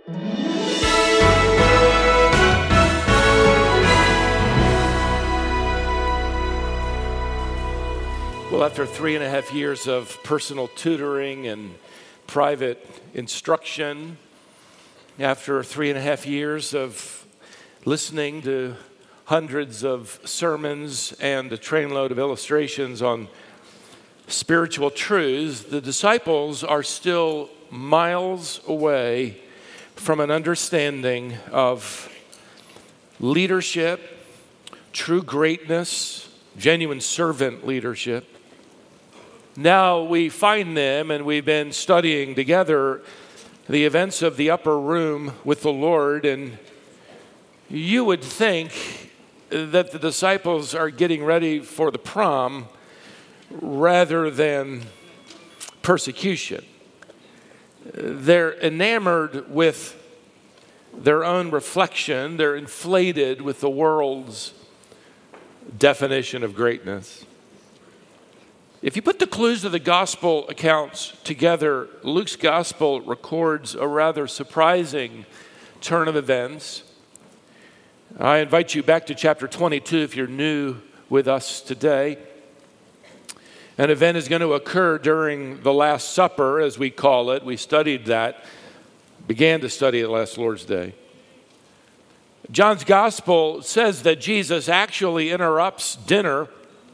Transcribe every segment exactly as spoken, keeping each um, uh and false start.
Well, after three and a half years of personal tutoring and private instruction, after three and a half years of listening to hundreds of sermons and a trainload of illustrations on spiritual truths, the disciples are still miles away from an understanding of leadership, true greatness, genuine servant leadership. Now we find them, and we've been studying together the events of the upper room with the Lord, and you would think that the disciples are getting ready for the prom rather than persecution. They're enamored with their own reflection. They're inflated with the world's definition of greatness. If you put the clues of the gospel accounts together, Luke's gospel records a rather surprising turn of events. I invite you back to chapter twenty-two if you're new with us today. An event is going to occur during the Last Supper, as we call it. We studied that, began to study it last Lord's Day. John's gospel says that Jesus actually interrupts dinner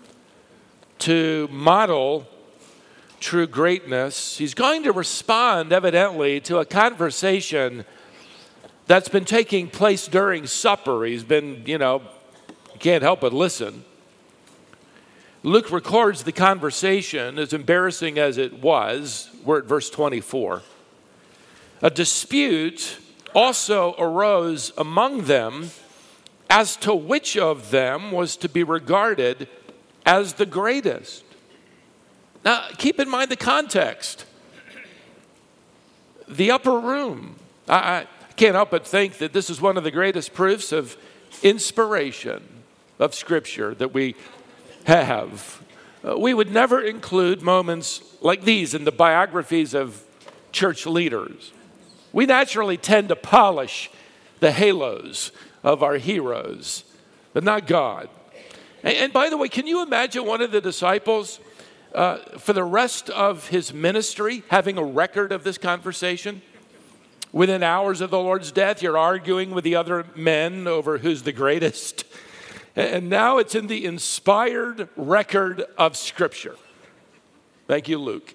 to model true greatness. He's going to respond, evidently, to a conversation that's been taking place during supper. He's been, you know, can't help but listen. Luke records the conversation, as embarrassing as it was. We're at verse twenty-four. A dispute also arose among them as to which of them was to be regarded as the greatest. Now, keep in mind the context. The upper room. I, I can't help but think that this is one of the greatest proofs of inspiration of Scripture that we have. Uh, we would never include moments like these in the biographies of church leaders. We naturally tend to polish the halos of our heroes, but not God. And, and by the way, can you imagine one of the disciples uh, for the rest of his ministry having a record of this conversation? Within hours of the Lord's death, you're arguing with the other men over who's the greatest. And now it's in the inspired record of Scripture. Thank you, Luke.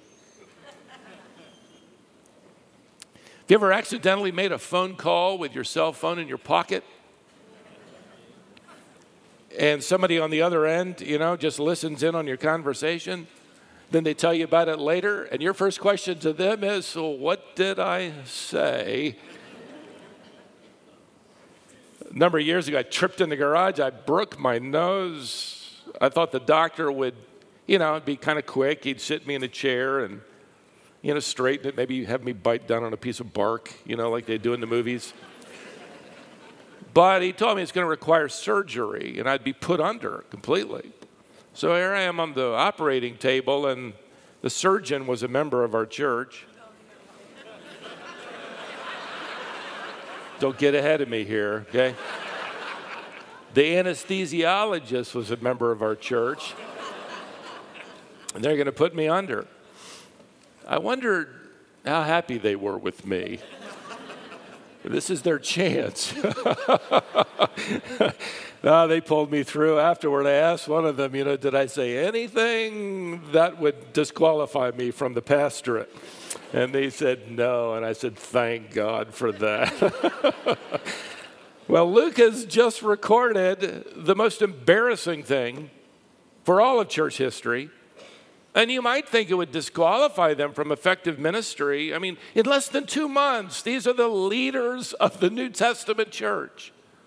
Have you ever accidentally made a phone call with your cell phone in your pocket? And somebody on the other end, you know, just listens in on your conversation? Then they tell you about it later, and your first question to them is, so what did I say? A number of years ago, I tripped in the garage. I broke my nose. I thought the doctor would, you know, be kind of quick. He'd sit me in a chair and, you know, straighten it. Maybe have me bite down on a piece of bark, you know, like they do in the movies. But he told me it's going to require surgery, and I'd be put under completely. So here I am on the operating table, and the surgeon was a member of our church. Don't get ahead of me here, okay? The anesthesiologist was a member of our church, and they're going to put me under. I wondered how happy they were with me. This is their chance. No, they pulled me through. Afterward, I asked one of them, you know, did I say anything that would disqualify me from the pastorate? And they said no, and I said, thank God for that. Well, Luke has just recorded the most embarrassing thing for all of church history. And you might think it would disqualify them from effective ministry. I mean, in less than two months, these are the leaders of the New Testament church.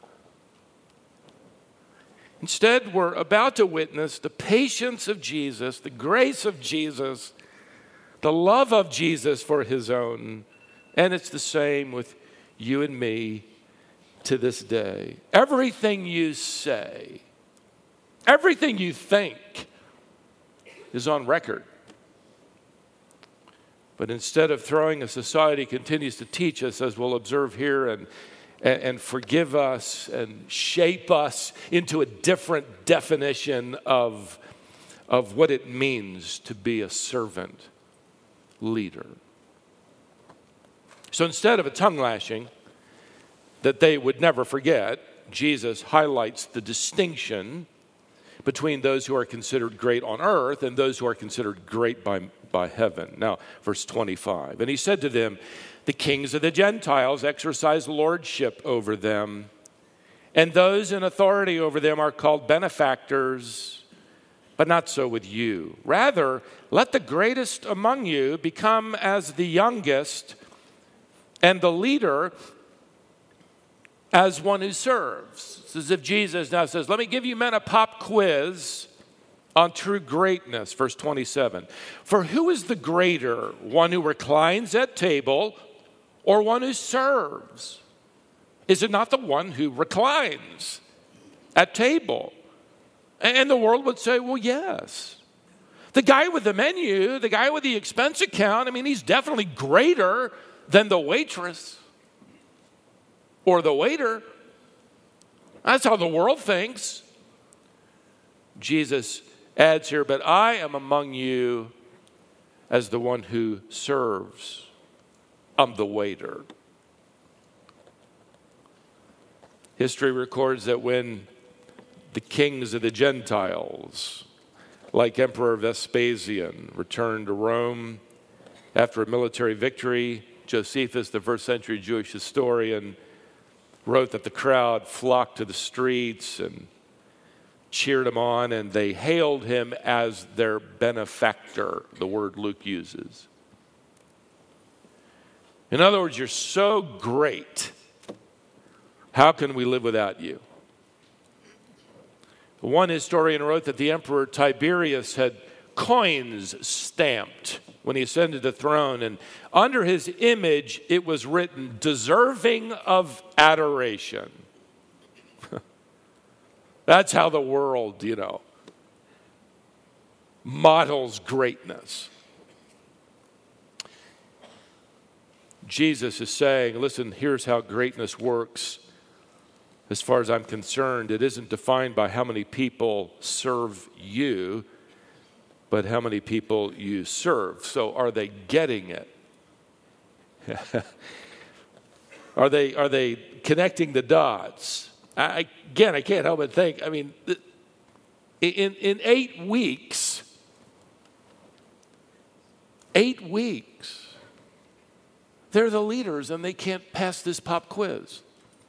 Instead, we're about to witness the patience of Jesus, the grace of Jesus, the love of Jesus for his own. And it's the same with you and me to this day. Everything you say, everything you think is on record. But instead of throwing a society continues to teach us, as we'll observe here, and, and, and forgive us and shape us into a different definition of, of what it means to be a servant leader. So instead of a tongue lashing that they would never forget, Jesus highlights the distinction between those who are considered great on earth and those who are considered great by, by heaven. Now, verse twenty-five. And he said to them, the kings of the Gentiles exercise lordship over them, and those in authority over them are called benefactors, but not so with you. Rather, let the greatest among you become as the youngest, and the leader as one who serves. It's as if Jesus now says, let me give you men a pop quiz on true greatness. Verse twenty-seven. For who is the greater, one who reclines at table or one who serves? Is it not the one who reclines at table? And the world would say, well, yes. The guy with the menu, the guy with the expense account, I mean, he's definitely greater than the waitress or the waiter. That's how the world thinks. Jesus adds here, but I am among you as the one who serves. I'm the waiter. History records that when the kings of the Gentiles, like Emperor Vespasian, returned to Rome after a military victory, Josephus, the first century Jewish historian, wrote that the crowd flocked to the streets and cheered him on, and they hailed him as their benefactor, the word Luke uses. In other words, you're so great. How can we live without you? One historian wrote that the Emperor Tiberius had coins stamped when he ascended the throne, and under his image it was written, deserving of adoration. That's how the world, you know, models greatness. Jesus is saying, listen, here's how greatness works. As far as I'm concerned, it isn't defined by how many people serve you, but how many people you serve. So are they getting it? are they are they connecting the dots? I, again, I can't help but think, I mean, in, in eight weeks, eight weeks, they're the leaders and they can't pass this pop quiz.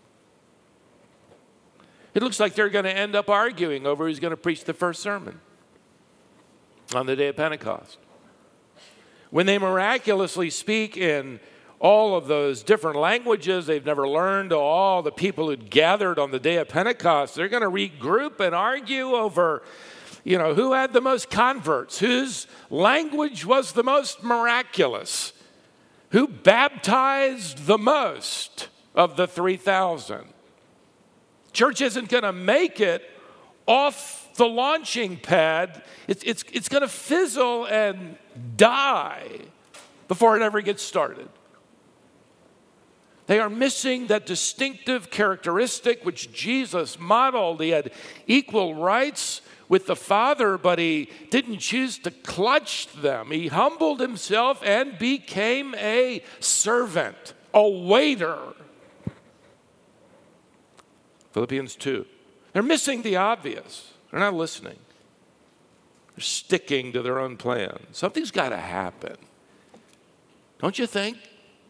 It looks like they're going to end up arguing over who's going to preach the first sermon on the day of Pentecost. When they miraculously speak in all of those different languages they've never learned to all the people who'd gathered on the day of Pentecost, they're going to regroup and argue over, you know, who had the most converts, whose language was the most miraculous, who baptized the most of the three thousand. Church isn't going to make it off the launching pad. It's, it's, it's going to fizzle and die before it ever gets started. They are missing that distinctive characteristic which Jesus modeled. He had equal rights with the Father, but he didn't choose to clutch them. He humbled himself and became a servant, a waiter. Philippians two. They're missing the obvious. They're not listening. They're sticking to their own plan. Something's got to happen. Don't you think?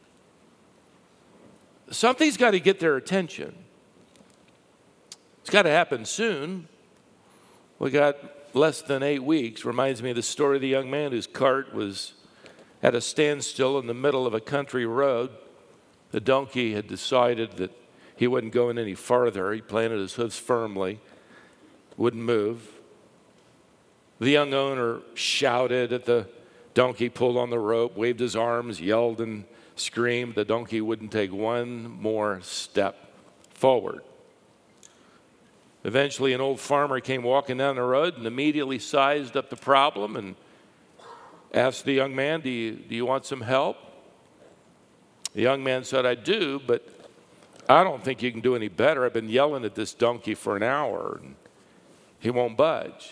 Something's got to get their attention. It's got to happen soon. We got less than eight weeks. Reminds me of the story of the young man whose cart was at a standstill in the middle of a country road. The donkey had decided that he wasn't going any farther. He planted his hooves firmly, wouldn't move. The young owner shouted at the donkey, pulled on the rope, waved his arms, yelled and screamed. The donkey wouldn't take one more step forward. Eventually, an old farmer came walking down the road and immediately sized up the problem and asked the young man, do you, do you want some help? The young man said, I do, but I don't think you can do any better. I've been yelling at this donkey for an hour, and he won't budge.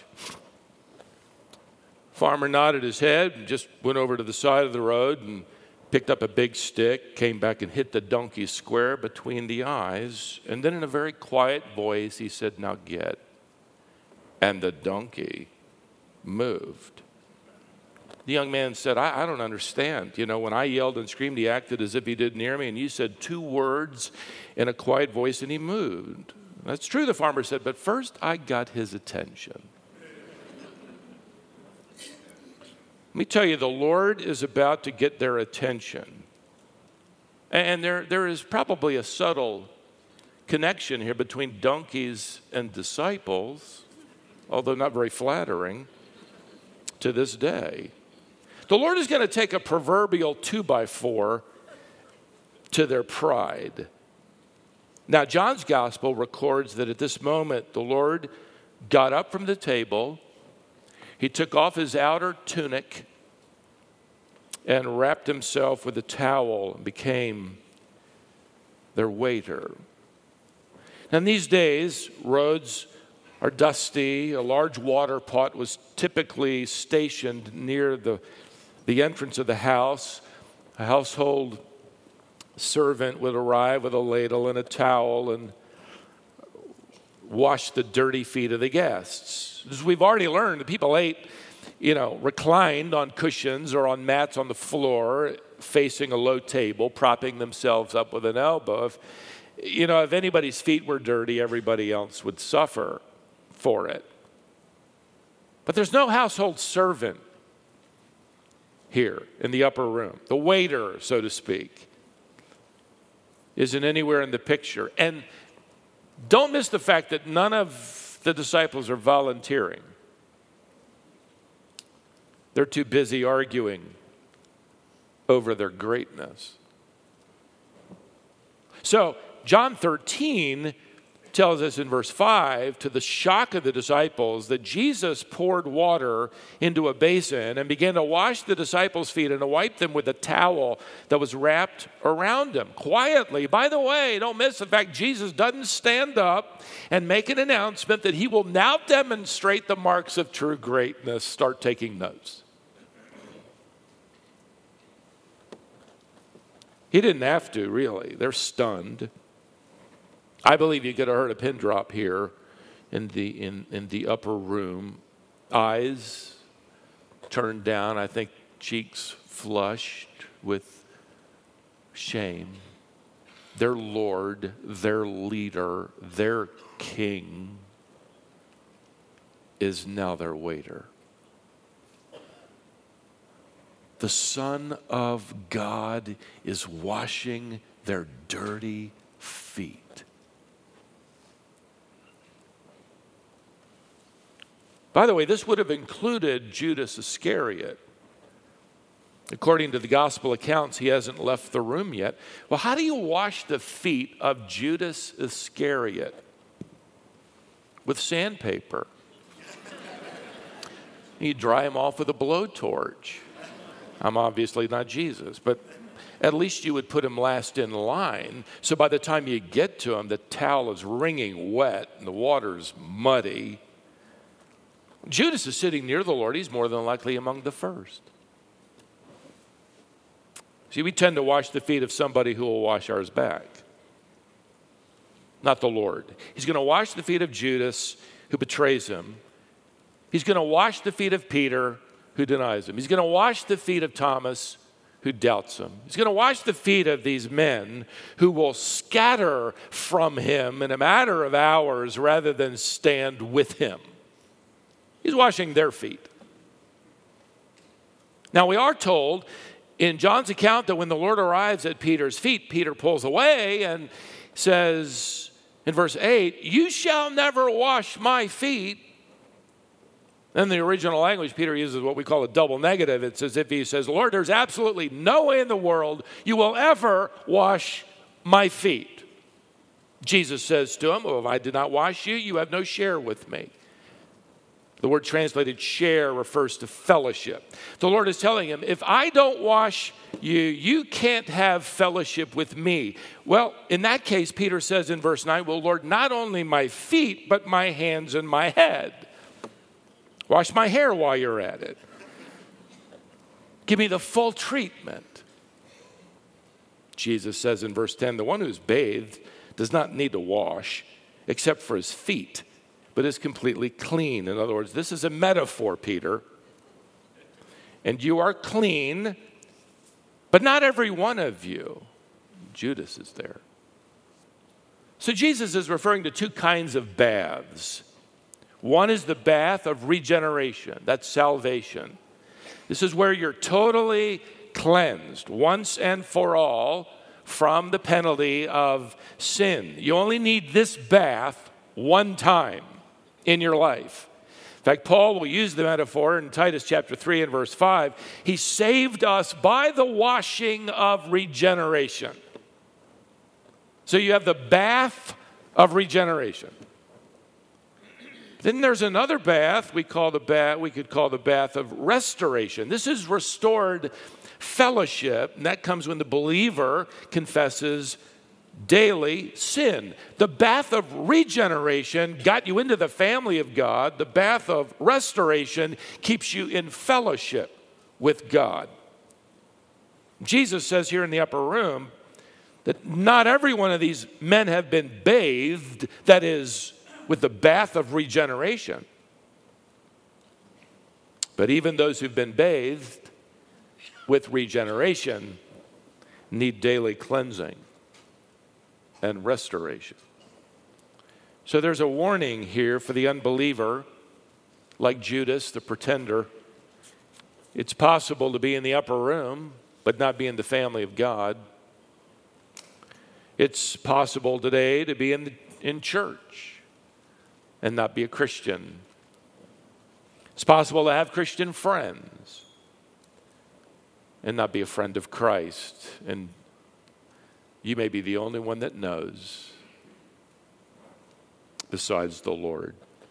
Farmer nodded his head and just went over to the side of the road and picked up a big stick, came back and hit the donkey square between the eyes. And then in a very quiet voice, he said, now get. And the donkey moved. The young man said, I, I don't understand. You know, when I yelled and screamed, he acted as if he didn't hear me, and you said two words in a quiet voice, and he moved. That's true, the farmer said, but first I got his attention. Let me tell you, the Lord is about to get their attention. And there, there is probably a subtle connection here between donkeys and disciples, although not very flattering to this day. The Lord is going to take a proverbial two by four to their pride. Now, John's gospel records that at this moment, the Lord got up from the table. He took off his outer tunic and wrapped himself with a towel and became their waiter. Now, in these days, roads are dusty. A large water pot was typically stationed near the, the entrance of the house. A household servant would arrive with a ladle and a towel and wash the dirty feet of the guests. As we've already learned, the people ate, you know, reclined on cushions or on mats on the floor, facing a low table, propping themselves up with an elbow. If, you know, if anybody's feet were dirty, everybody else would suffer for it. But there's no household servant here in the upper room. The waiter, so to speak, isn't anywhere in the picture. And don't miss the fact that none of the disciples are volunteering. They're too busy arguing over their greatness. So, John thirteen tells us in verse five, to the shock of the disciples, that Jesus poured water into a basin and began to wash the disciples' feet and to wipe them with a towel that was wrapped around them quietly. By the way, don't miss the fact Jesus doesn't stand up and make an announcement that he will now demonstrate the marks of true greatness. Start taking notes. He didn't have to, really. They're stunned. I believe you could have heard a pin drop here in the in, in the upper room. Eyes turned down, I think cheeks flushed with shame. Their Lord, their leader, their king is now their waiter. The Son of God is washing their dirty feet. By the way, this would have included Judas Iscariot. According to the gospel accounts, he hasn't left the room yet. Well, how do you wash the feet of Judas Iscariot? With sandpaper. You dry them off with a blowtorch. I'm obviously not Jesus, but at least you would put him last in line. So by the time you get to him, the towel is wringing wet and the water's muddy. Judas is sitting near the Lord. He's more than likely among the first. See, we tend to wash the feet of somebody who will wash ours back. Not the Lord. He's going to wash the feet of Judas, who betrays him. He's going to wash the feet of Peter, who denies him. He's going to wash the feet of Thomas, who doubts him. He's going to wash the feet of these men who will scatter from him in a matter of hours rather than stand with him. He's washing their feet. Now, we are told in John's account that when the Lord arrives at Peter's feet, Peter pulls away and says in verse eight, "You shall never wash my feet." In the original language, Peter uses what we call a double negative. It's as if he says, "Lord, there's absolutely no way in the world you will ever wash my feet." Jesus says to him, "Well, if I did not wash you, you have no share with me." The word translated share refers to fellowship. The Lord is telling him, if I don't wash you, you can't have fellowship with me. Well, in that case, Peter says in verse nine, well, Lord, not only my feet, but my hands and my head. Wash my hair while you're at it. Give me the full treatment. Jesus says in verse ten, the one who's bathed does not need to wash except for his feet, but is completely clean. In other words, this is a metaphor, Peter. And you are clean, but not every one of you. Judas is there. So Jesus is referring to two kinds of baths. One is the bath of regeneration. That's salvation. This is where you're totally cleansed once and for all from the penalty of sin. You only need this bath one time in your life. In fact, Paul will use the metaphor in Titus chapter three and verse five. He saved us by the washing of regeneration. So you have the bath of regeneration. Then there's another bath we call the bath we could call the bath of restoration. This is restored fellowship, and that comes when the believer confesses daily sin. The bath of regeneration got you into the family of God. The bath of restoration keeps you in fellowship with God. Jesus says here in the upper room that not every one of these men have been bathed, that is, with the bath of regeneration. But even those who've been bathed with regeneration need daily cleansing and restoration. So there's a warning here for the unbeliever, like Judas, the pretender. It's possible to be in the upper room, but not be in the family of God. It's possible today to be in, the, in church and not be a Christian. It's possible to have Christian friends and not be a friend of Christ. And you may be the only one that knows besides the Lord.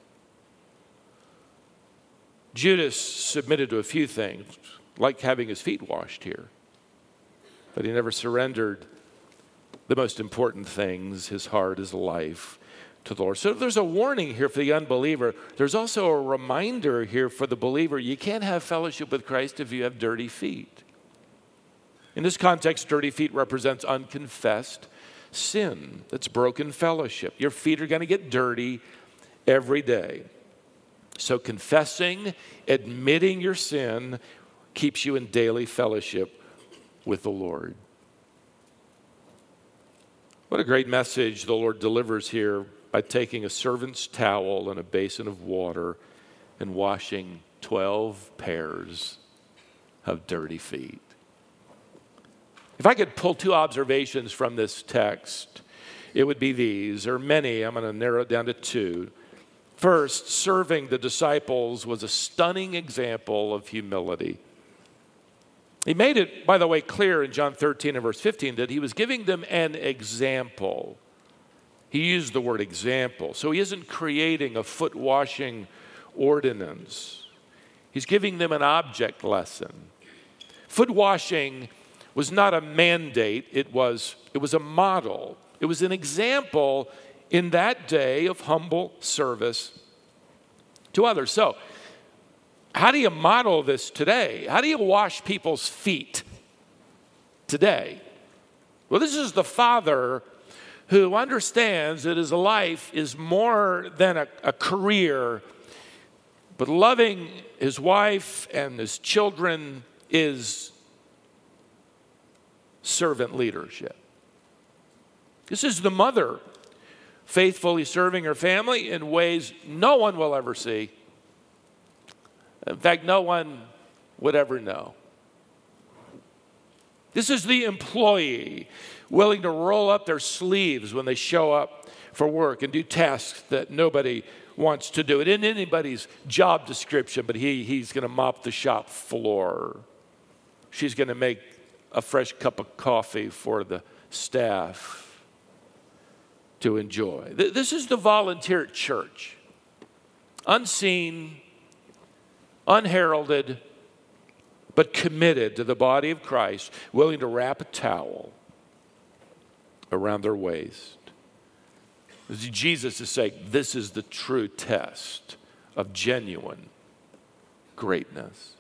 Judas submitted to a few things, like having his feet washed here. But he never surrendered the most important things, his heart, his life, to the Lord. So there's a warning here for the unbeliever. There's also a reminder here for the believer. You can't have fellowship with Christ if you have dirty feet. In this context, dirty feet represents unconfessed sin. That's broken fellowship. Your feet are going to get dirty every day. So confessing, admitting your sin keeps you in daily fellowship with the Lord. What a great message the Lord delivers here by taking a servant's towel and a basin of water and washing twelve pairs of dirty feet. If I could pull two observations from this text, it would be these. There are many. I'm going to narrow it down to two. First, serving the disciples was a stunning example of humility. He made it, by the way, clear in John thirteen and verse fifteen that he was giving them an example. He used the word example. So he isn't creating a foot washing ordinance. He's giving them an object lesson. Foot washing was not a mandate, it was, it was a model. It was an example in that day of humble service to others. So, how do you model this today? How do you wash people's feet today? Well, this is the father who understands that his life is more than a, a career, but loving his wife and his children is servant leadership. This is the mother faithfully serving her family in ways no one will ever see. In fact, no one would ever know. This is the employee willing to roll up their sleeves when they show up for work and do tasks that nobody wants to do. It isn't anybody's job description, but he, he's going to mop the shop floor. She's going to make a fresh cup of coffee for the staff to enjoy. This is the volunteer church. Unseen, unheralded, but committed to the body of Christ, willing to wrap a towel around their waist. Jesus is saying this is the true test of genuine greatness.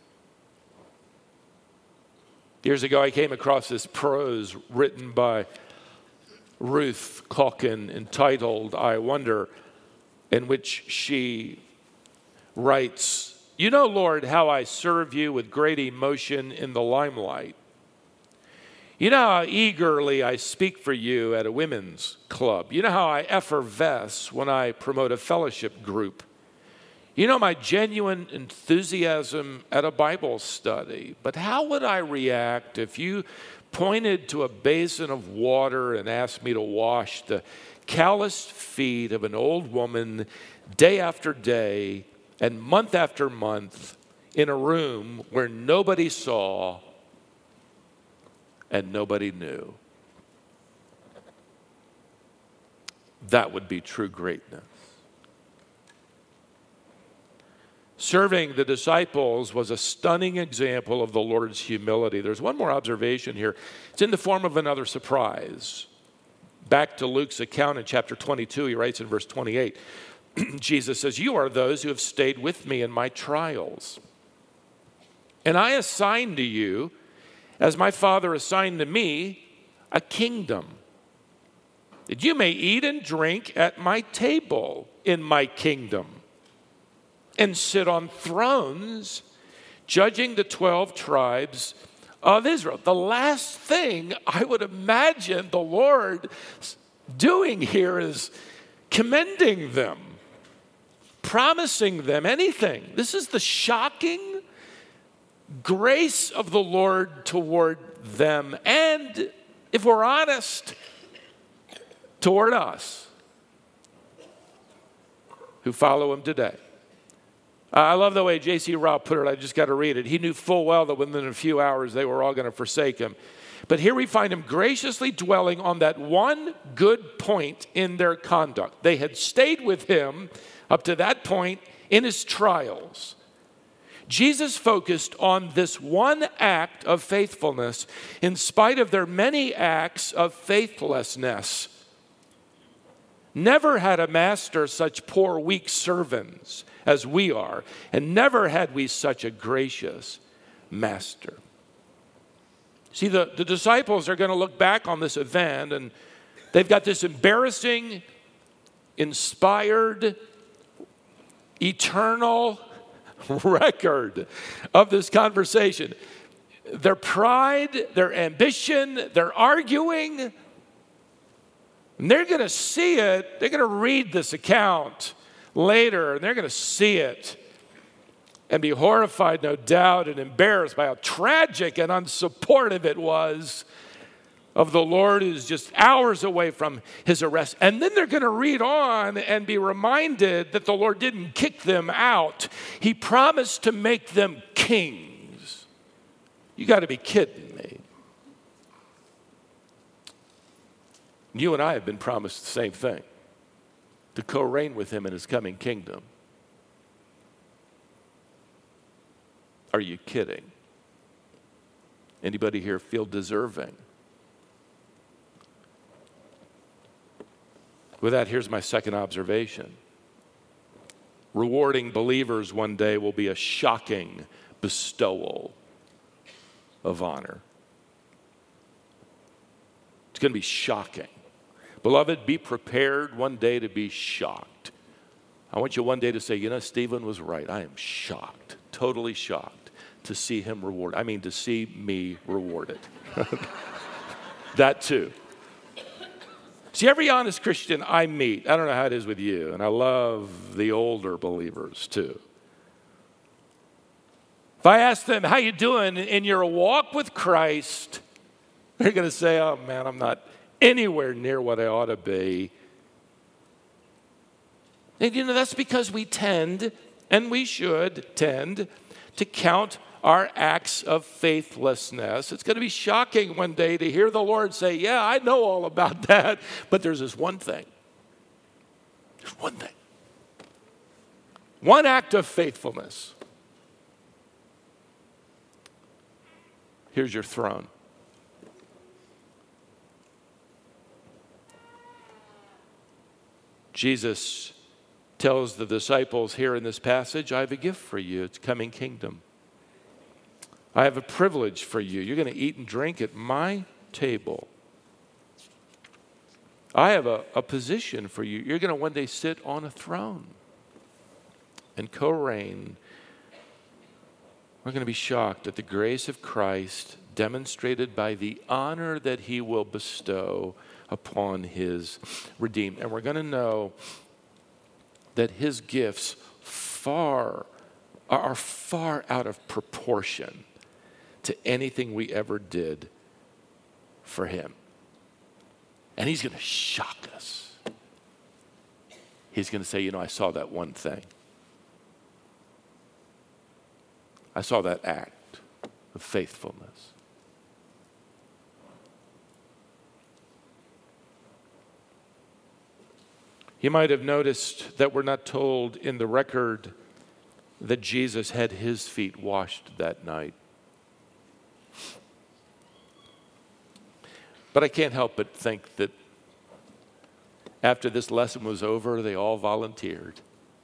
Years ago, I came across this prose written by Ruth Calkin entitled, I Wonder, in which she writes, "You know, Lord, how I serve you with great emotion in the limelight. You know how eagerly I speak for you at a women's club. You know how I effervesce when I promote a fellowship group. You know my genuine enthusiasm at a Bible study. But how would I react if you pointed to a basin of water and asked me to wash the calloused feet of an old woman day after day and month after month in a room where nobody saw and nobody knew?" That would be true greatness. Serving the disciples was a stunning example of the Lord's humility. There's one more observation here. It's in the form of another surprise. Back to Luke's account in chapter twenty-two, he writes in verse twenty-eight, Jesus says, "You are those who have stayed with me in my trials. And I assign to you, as my Father assigned to me, a kingdom, that you may eat and drink at my table in my kingdom, and sit on thrones, judging the twelve tribes of Israel." The last thing I would imagine the Lord doing here is commending them, promising them anything. This is the shocking grace of the Lord toward them, and if we're honest, toward us who follow him today. I love the way J C Ryle put it. I just got to read it. He knew full well that within a few hours they were all going to forsake him. But here we find him graciously dwelling on that one good point in their conduct. They had stayed with him up to that point in his trials. Jesus focused on this one act of faithfulness in spite of their many acts of faithlessness. Never had a master such poor, weak servants as we are, and never had we such a gracious master. See, the, the disciples are going to look back on this event, and they've got this embarrassing, inspired, eternal record of this conversation. Their pride, their ambition, their arguing, and they're going to see it. They're going to read this account later, and they're going to see it and be horrified, no doubt, and embarrassed by how tragic and unsupportive it was of the Lord who's just hours away from his arrest. And then they're going to read on and be reminded that the Lord didn't kick them out. He promised to make them kings. You got to be kidding me. You and I have been promised the same thing, to co-reign with him in his coming kingdom. Are you kidding? Anybody here feel deserving? With that, here's my second observation. Rewarding believers one day will be a shocking bestowal of honor. It's going to be shocking. Beloved, be prepared one day to be shocked. I want you one day to say, you know, Stephen was right. I am shocked, totally shocked to see him rewarded. I mean, to see me rewarded. That too. See, every honest Christian I meet, I don't know how it is with you, and I love the older believers too. If I ask them, how you doing in your walk with Christ, they're going to say, oh man, I'm not anywhere near what I ought to be. And you know, that's because we tend, and we should tend, to count our acts of faithlessness. It's going to be shocking one day to hear the Lord say, yeah, I know all about that, but there's this one thing. There's one thing. One act of faithfulness Here's your throne. Jesus tells the disciples here in this passage, I have a gift for you. It's coming kingdom. I have a privilege for you. You're going to eat and drink at my table. I have a, a position for you. You're going to one day sit on a throne and co-reign. We're going to be shocked at the grace of Christ demonstrated by the honor that he will bestow upon his redeemed. And we're going to know that his gifts far are far out of proportion to anything we ever did for him. And he's going to shock us. He's going to say, you know, I saw that one thing. I saw that act of faithfulness. You might have noticed that we're not told in the record that Jesus had his feet washed that night. But I can't help but think that after this lesson was over, they all volunteered,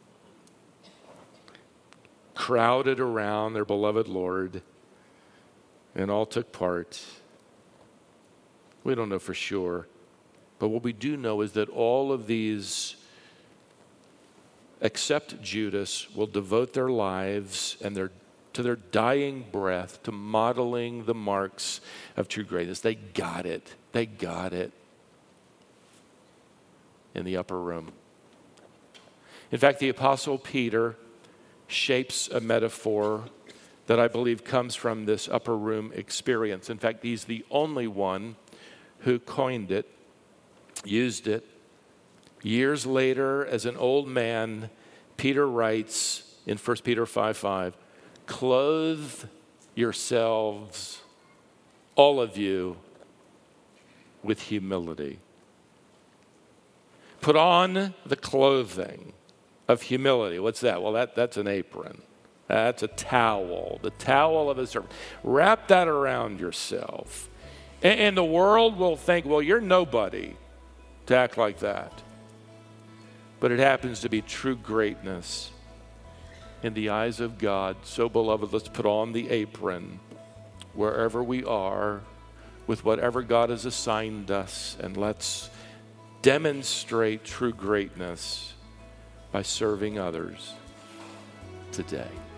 crowded around their beloved Lord, and all took part. We don't know for sure. But what we do know is that all of these, except Judas, will devote their lives and their to their dying breath to modeling the marks of true greatness. They got it. They got it in the upper room. In fact, the Apostle Peter shapes a metaphor that I believe comes from this upper room experience. In fact, he's the only one who coined it, used it. Years later, as an old man, Peter writes in First Peter five five, clothe yourselves, all of you, with humility. Put on the clothing of humility. What's that? Well, that, that's an apron. That's a towel, the towel of a servant. Wrap that around yourself. And, and the world will think, well, you're nobody to act like that. But it happens to be true greatness in the eyes of God. So, beloved, let's put on the apron wherever we are with whatever God has assigned us, and let's demonstrate true greatness by serving others today.